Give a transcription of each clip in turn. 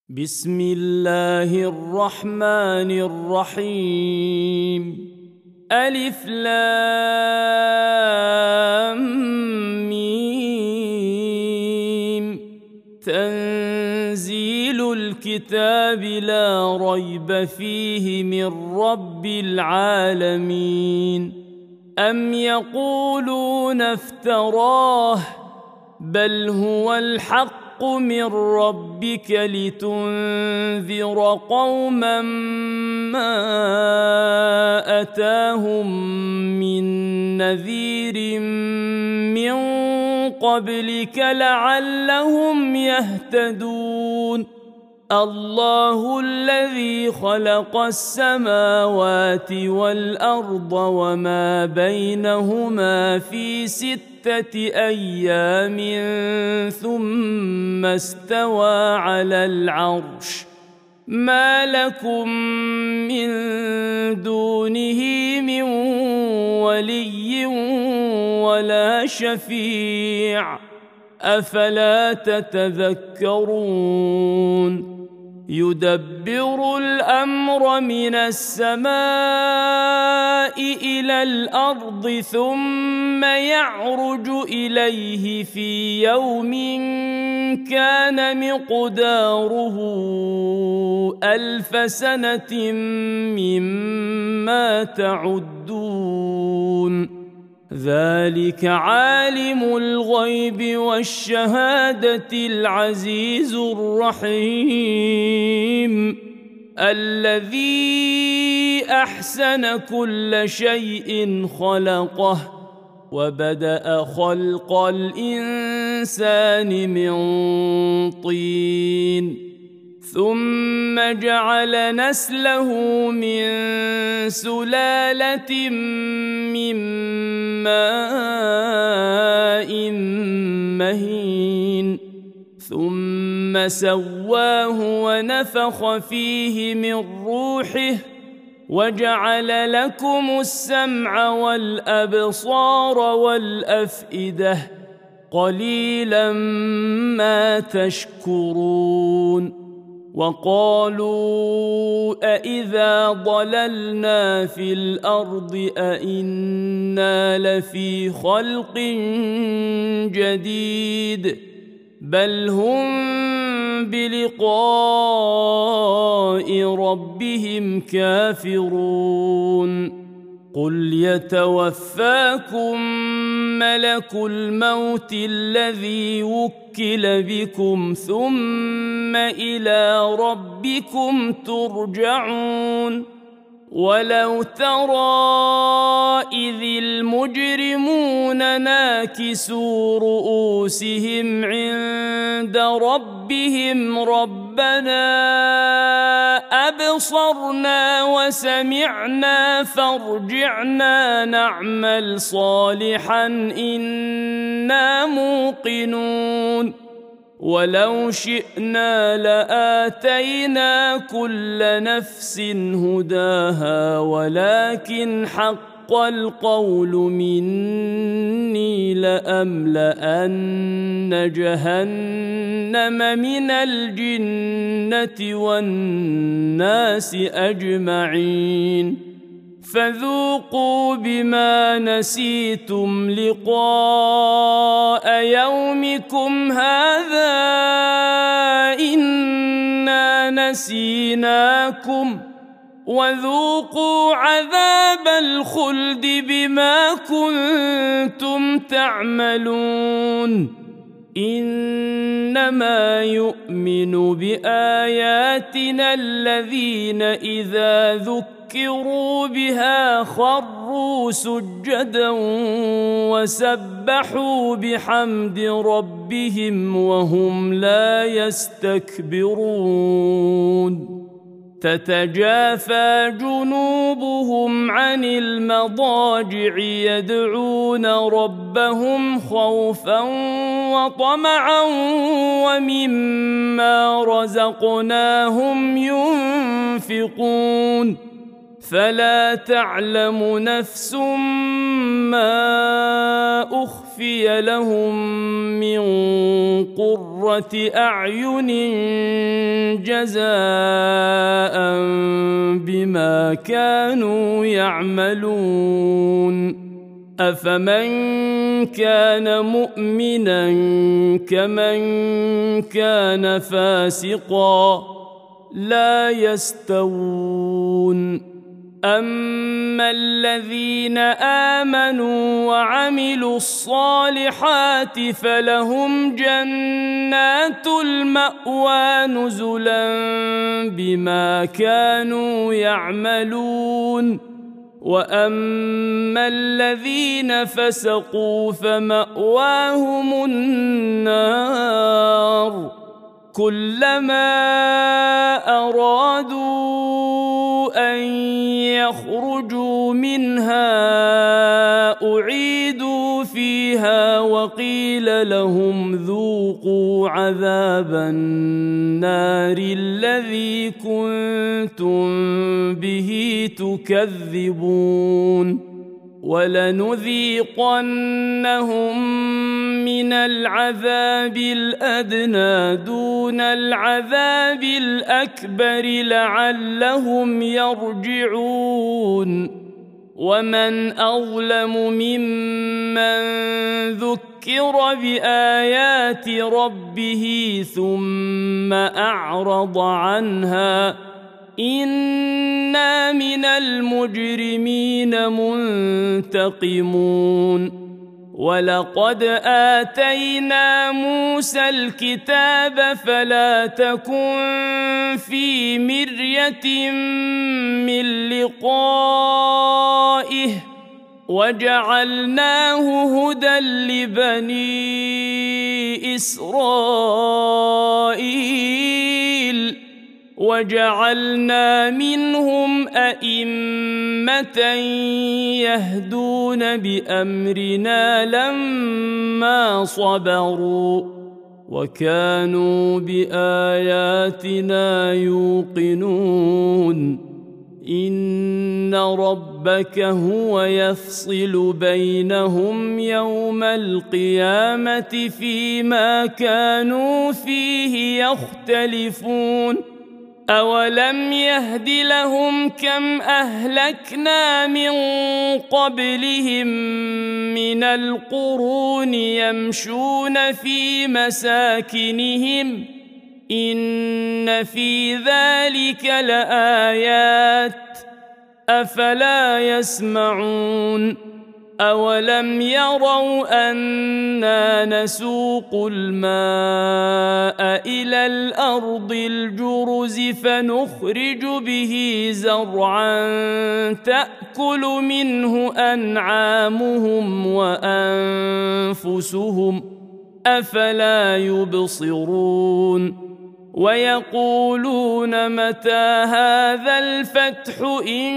بسم الله الرحمن الرحيم. ألف لام ميم. تنزيل الكتاب لا ريب فيه من رب العالمين. أم يقولون افتراه بل هو الحق من ربك لتنذر قوما ما أتاهم من نذير من قبلك لعلهم يهتدون. الله الذي خلق السماوات والأرض وما بينهما في 6 أيام ثم استوى على العرش. ما لكم من دونه من ولي ولا شفيع أفلا تتذكرون. يدبر الأمر من السماء إلى الأرض ثم يعرج إليه في يوم كان مقداره 1000 سنة مما تعدون. ذلك عالم الغيب والشهادة العزيز الرحيم الذي أحسن كل شيء خلقه وبدأ خلق الإنسان من طين ثم جعل نسله من سلالة من ماء مهين ثم سواه ونفخ فيه من روحه وجعل لكم السمع والأبصار والأفئدة قليلا ما تشكرون. وقالوا أإذا ضللنا في الأرض أإنا لفي خلق جديد بل هم بلقاء ربهم كافرون. قل يتوفاكم ملك الموت الذي وكل بكم ثم إلى ربكم ترجعون. ولو ترى إذ المجرمون ناكسوا رؤوسهم عند ربهم ربنا أبصرنا وسمعنا فارجعنا نعمل صالحا إنا موقنون. ولو شئنا لآتينا كل نفس هداها ولكن حق القول مني لأملأن جهنم من الجنة والناس أجمعين. فذوقوا بما نسيتم لقاء يومكم هذا إنا نسيناكم وذوقوا عذاب الخلد بما كنتم تعملون. إنما يؤمن بآياتنا الذين إذا ذكروا بها خروا سجدا وسبحوا بحمد ربهم وهم لا يستكبرون. تتجافى جنوبهم عن المضاجع يدعون ربهم خوفا وطمعا ومما رزقناهم ينفقون. فلا تعلم نفس ما أخفي لهم من قرة أعين جزاء بما كانوا يعملون أفمن كان مؤمنا كمن كان فاسقا لا يستوون أما الذين آمنوا وعملوا الصالحات فلهم جنات المأوى نزلا بما كانوا يعملون وأما الذين فسقوا فمأواهم النار كلما أرادوا أن يخرجوا منها أعيدوا فيها وقيل لهم ذوقوا عذاب النار الذي كنتم به تكذبون ولنذيقنهم من العذاب الأدنى دون العذاب الأكبر لعلهم يرجعون ومن أظلم ممن ذكر بآيات ربه ثم أعرض عنها إنا من المجرمين منتقمون ولقد آتينا موسى الكتاب فلا تكن في مرية من لقائه وجعلناه هدى لبني إسرائيل وجعلنا منهم أئمة يهدون بأمرنا لما صبروا وكانوا بآياتنا يوقنون إن ربك هو يفصل بينهم يوم القيامة فيما كانوا فيه يختلفون أولم يهد لهم كم أهلكنا من قبلهم من القرون يمشون في مساكنهم إن في ذلك لآيات أفلا يسمعون أولم يروا أنا نسوق الماء إلى الأرض الجرز فنخرج به زرعا تأكل منه أنعامهم وأنفسهم أفلا يبصرون ويقولون متى هذا الفتح إن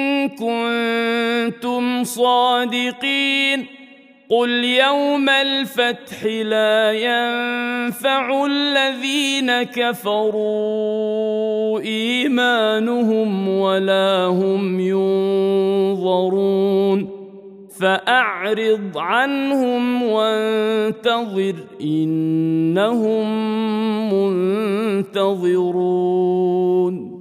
كنتم صادقين قل يوم الفتح لا ينفع الذين كفروا إيمانهم ولا هم ينظرون فأعرض عنهم وانتظر إنهم منتظرون